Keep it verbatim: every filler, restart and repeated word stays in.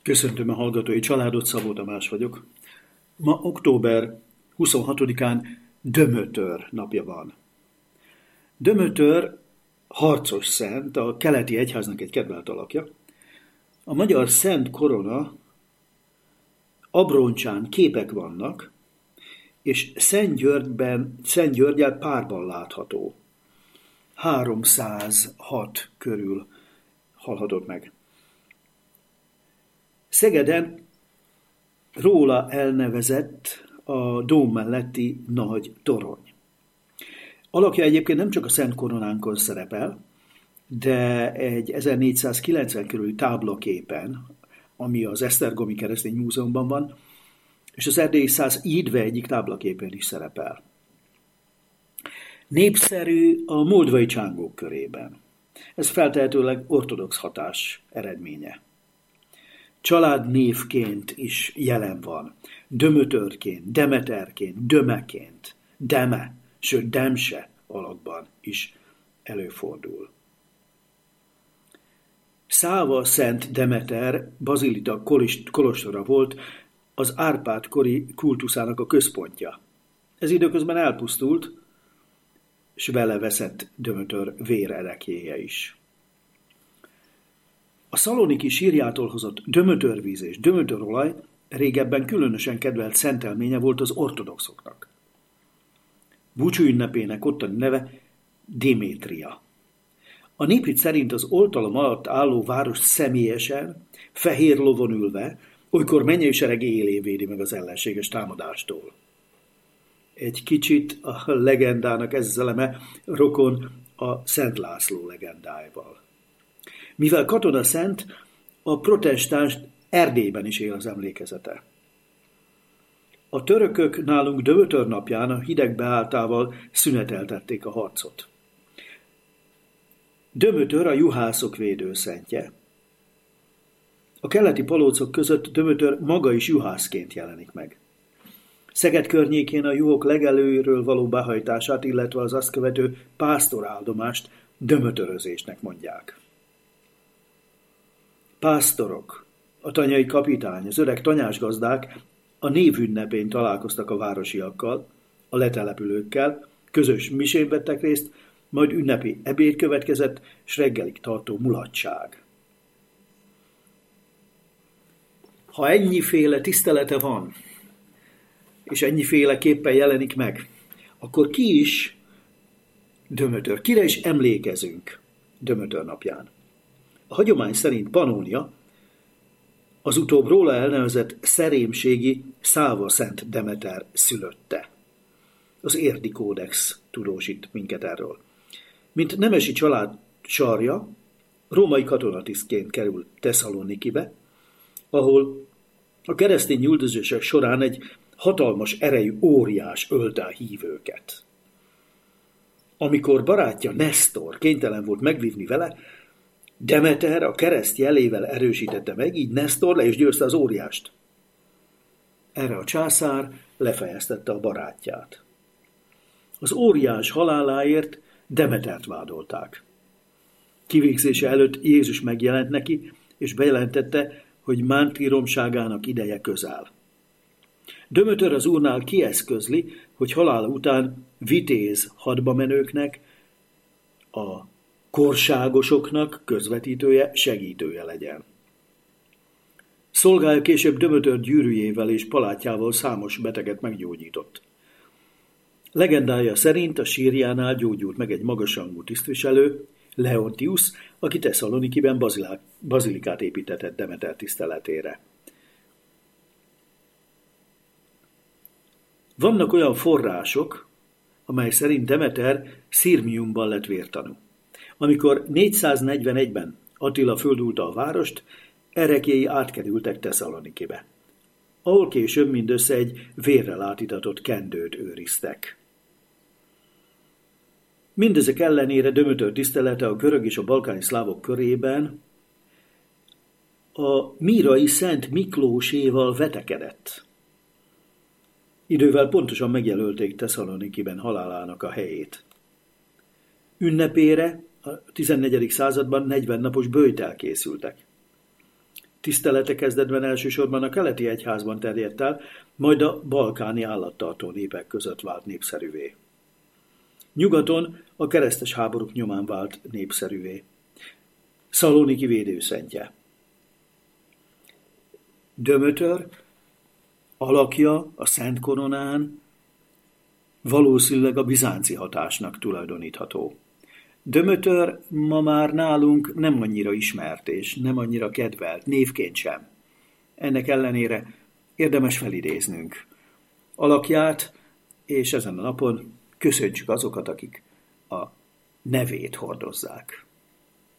Köszöntöm a hallgatói családot, Szabó Tamás vagyok. Ma október huszonhatodikán Dömötör napja van. Dömötör harcos szent, a keleti egyháznak egy kedvelt alakja. A magyar Szent Korona abroncsán képek vannak, és Szent Györgyben, Szent Györgyel párban látható. háromszázhat körül halhatott meg. Szegeden róla elnevezett a dóm melletti nagy torony. Alakja egyébként nem csak a Szent Koronánkon szerepel, de egy ezernégyszázkilencven körüli táblaképen, ami az Esztergomi Keresztény Múzeumban van, és az erdélyi szász Ydve egyik táblaképén is szerepel. Népszerű a moldvai csángók körében. Ez feltehetőleg ortodox hatás eredménye. Családnévként is jelen van. Dömötörként, Demeterként, Dömeként, Deme, sőt Demse alakban is előfordul. Száva Szent Demeter bazilita kolostora volt az Árpád-kori kultuszának a központja. Ez időközben elpusztult, s vele veszett Dömötör vérerekjéje is. A szaloniki sírjától hozott dömötörvíz és dömötörolaj régebben különösen kedvelt szentelménye volt az ortodoxoknak. Búcsú ünnepének ottani neve Démétria. A néphit szerint az oltalom alatt álló város személyesen, fehér lovon ülve, olykor mennyei sereg élén védi meg az ellenséges támadástól. Egy kicsit a legendának ez az eleme rokon a Szent László legendájával. Mivel katona szent, a protestáns Erdélyben is él az emlékezete. A törökök nálunk Dömötör napján a hideg beálltával szüneteltették a harcot. Dömötör a juhászok védőszentje. A keleti palócok között Dömötör maga is juhászként jelenik meg. Szeged környékén a juhok legelőről való behajtását, illetve az azt követő pásztoráldomást dömötörözésnek mondják. Pásztorok, a tanyai kapitány, az öreg tanyásgazdák a névünnepén találkoztak a városiakkal, a letelepülőkkel, közös misén vettek részt, majd ünnepi ebéd következett, s reggelig tartó mulatság. Ha ennyiféle tisztelete van, és ennyiféleképpen jelenik meg, akkor ki is Dömötör, kire is emlékezünk Dömötör napján? A hagyomány szerint Panónia, az utóbb róla elnevezett szerémségi Száva Szent Demeter szülötte. Az Érdi Kódex tudósít minket erről. Mint nemesi család sarja, római katonatisztként kerül Tesszalonikibe, ahol a keresztény üldözések során egy hatalmas erejű óriás ölte a hívőket. Amikor barátja Nesztor kénytelen volt megvívni vele, Demeter a kereszt jelével erősítette meg, így Nesztor le is győzte az óriást. Erre a császár lefejeztette a barátját. Az óriás haláláért Demetert vádolták. Kivégzése előtt Jézus megjelent neki, és bejelentette, hogy mártíromságának ideje közel. Dömötör az úrnál kieszközli, hogy halála után vitéz hadbamenőknek, a korságosoknak közvetítője, segítője legyen. Szolgája később Dömötör gyűrűjével és palátjával számos beteget meggyógyított. Legendája szerint a sírjánál gyógyult meg egy magasrangú tisztviselő, Leontius, aki Tesszalonikiben bazilikát építetett Demeter tiszteletére. Vannak olyan források, amely szerint Demeter Szirmiumban lett vértanú. Amikor négyszáznegyvenegyben Attila földúlta a várost, ereklyéi átkerültek Tesszalonikibe, ahol később mindössze egy vérrel átítatott kendőt őriztek. Mindezek ellenére Dömötör tisztelete a görög és a balkáni szlávok körében a mírai Szent Miklóséval vetekedett. Idővel pontosan megjelölték Tesszalonikiben halálának a helyét. Ünnepére a tizennegyedik században negyven napos böjtel készültek. Tisztelete kezdetben elsősorban a keleti egyházban terjedt el, majd a balkáni állattartó népek között vált népszerűvé. Nyugaton a keresztes háborúk nyomán vált népszerűvé. Szaloniki védőszentje. Dömötör alakja a Szent Koronán valószínűleg a bizánci hatásnak tulajdonítható. Dömötör ma már nálunk nem annyira ismert és nem annyira kedvelt, névként sem. Ennek ellenére érdemes felidéznünk alakját, és ezen a napon köszöntsük azokat, akik a nevét hordozzák.